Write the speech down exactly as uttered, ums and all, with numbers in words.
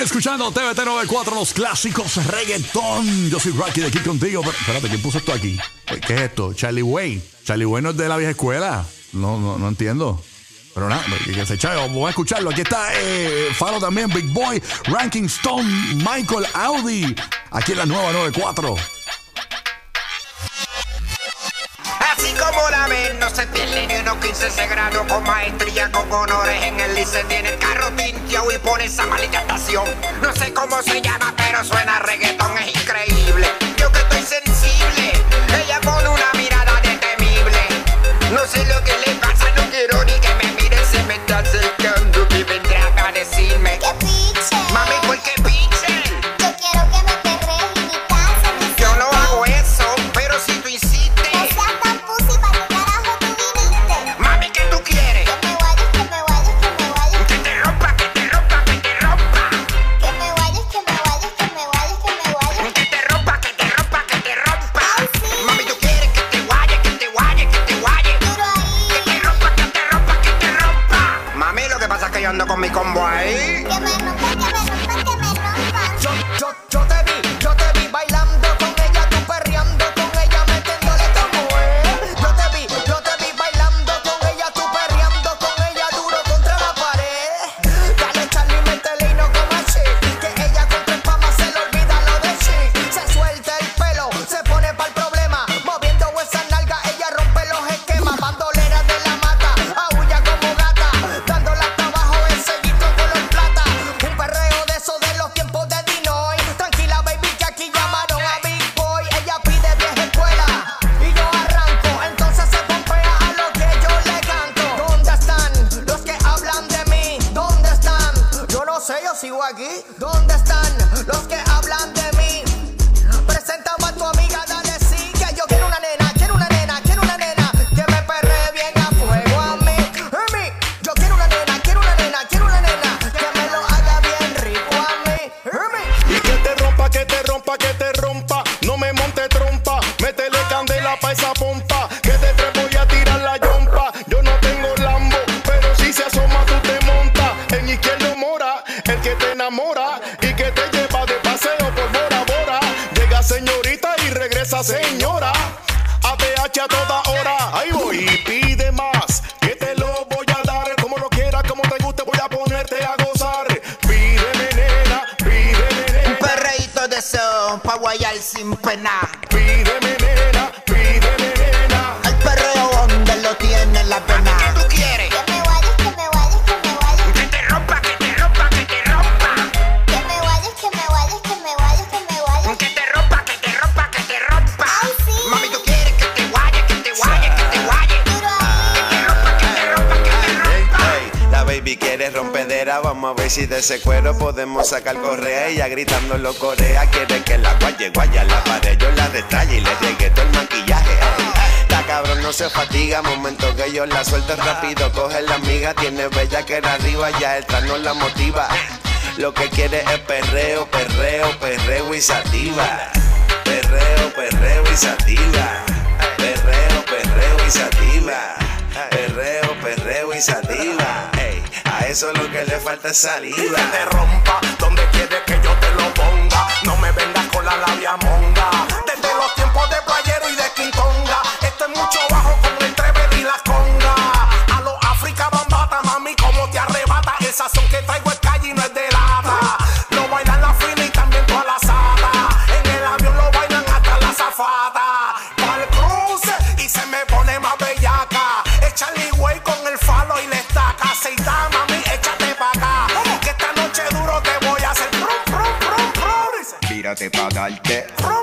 Escuchando T V T noventa y cuatro, los clásicos reggaetón. Yo soy Rocky de aquí contigo. Pero, espérate, ¿quién puso esto aquí? ¿Qué es esto? Charlie Way. Charlie Way no es de la vieja escuela. No, no, no entiendo. Pero nada, que se echa, vamos a escucharlo. Aquí está eh, Falo también, Big Boy, Ranking Stone, Michael Audi. Aquí en la nueva noventa y cuatro. Así como la ven, no se pierde ni unos quince grado con maestría, con honores en el liceo. Tiene el carro tinteado y pone esa maldita estación. No sé cómo se llama, pero suena reggaetón, es increíble. Yo que estoy sensible, ella pone una mirada de temible. No sé lo que le pasa, no quiero ni que me mire, se me está acercando y vendrá a decirme ¡qué piche! Mami, ¿por qué piche? Yo quiero que me perrees y mi casa me Yo no siente. hago eso, pero si tú insistes. No seas tan pussy, ¿para qué carajo tú viniste? Mami, ¿qué tú quieres? Que me vayas, que me vayas, que me vayas. Que te rompa, que te rompa, que te rompa. Que me vayas, que me vayas, que me vayas, que me vayas. Que te rompa, que te rompa, que te rompa. Ay, sí. Mami, tú quieres que te guaye, que te guaye, que te guaye. Duro Que ahí. te rompa, que te rompa, que te rompa. Mami, lo que pasa es que yo ando con mi combo ahí. Que me rompa, que me rompa, que me rompa. Yo, yo, yo te vi, yo te vi bailando con ella, tú perreando con ella, metiéndole como es. Yo te vi, yo te vi bailando con ella, tú perreando con ella, duro contra la pared. Dale Charlie, métele y no comas shit, que ella con tres pamas se le olvida lo de shit. Se suelta el pelo, se pone pa'l problema, moviendo esa nalga, ella rompe los esquemas. Bandolera de la mata, aúlla como gata, dándola hasta abajo en sellito color plata. Un perreo de esos de los tiempos de Dinoy. Tranquila baby que aquí llamaron a Big Boy. Ella pide vieja escuela y yo arranco, entonces se pompea a lo que yo le canto. ¿Dónde están los que hablan de mí? ¿Dónde están? Yo no sé, yo sigo aquí. ¿Dónde están los que hablan de mí? Preséntame a tu amiga, dale sí, que yo quiero una nena, quiero una nena, quiero una nena que me perree bien a fuego a mí. A mí, yo quiero una nena, quiero una nena, quiero una nena que me lo haga bien rico a mí. A mí. Y que te rompa, que te rompa, que te rompa. No me monte trompa, métele candela pa' esa pompa. Que de tres voy a tirar la yompa. Yo no tengo Lambo, pero si se asoma tú te montas. En izquierdo mora, el que te enamora y que te lleva de paseo por Bora Bora. Llega señorita y regresa señora. A T H a toda hora. Ahí voy y pide más, que te lo voy a dar. Como lo quieras, como te guste, voy a ponerte a gozar. Pídeme nena, pídeme Un nena. perreíto de eso, pa' guayar sin pena. Pídeme nena, pídeme nena. El perreo donde lo tiene la pena. ¿Qué tú quieres? Que me vayas, que me vayas, que me vayas. Que te rompa, que te rompa, que te rompa. Que me vayas, que me vayas, que me vayas, que me vayas. Que te rompa, que te rompa, que te rompa. Ay, sí. Mami, tú quieres que te guaye, que te guaye, que te guaye. Duro ahí. Que te rompa, que te rompa, que te rompa. Ey, la baby quiere rompedera, vamos a ver si de ese cuero podemos sacar correa. Ella gritando lo corea, quiere que la guaye, guaya la pared, yo la detalle y le llegue todo el maquillaje. Ey, la cabrón no se fatiga, momento que yo la suelto rápido, coge la amiga, tiene bella que era arriba, ya el no la motiva. Lo que quiere es perreo, perreo, perreo y sativa. Perreo, perreo y sativa. Perreo, perreo y sativa. Perreo, perreo y sativa. Ey, a eso lo que le falta es saliva. Que te rompa, donde quieres que yo te lo ponga. No me vengas con la labia monga. Desde los tiempos de playero y de quintonga. Esto es mucho bajo con el trever y la conga. A los África Bambata, mami, como te arrebata. El sazón que traigo es calle y no es de lata. Lo bailan la fina y también toda la sata. En el avión lo bailan hasta la zafata. Pa'l cruce y se me pone más bellaca. Charlie Way con el falo y la estaca. Aceita, mami, échate pa' acá. Que esta noche duro te voy a hacer prum, prum, prum, prum. Tírate pa' darte. Prum,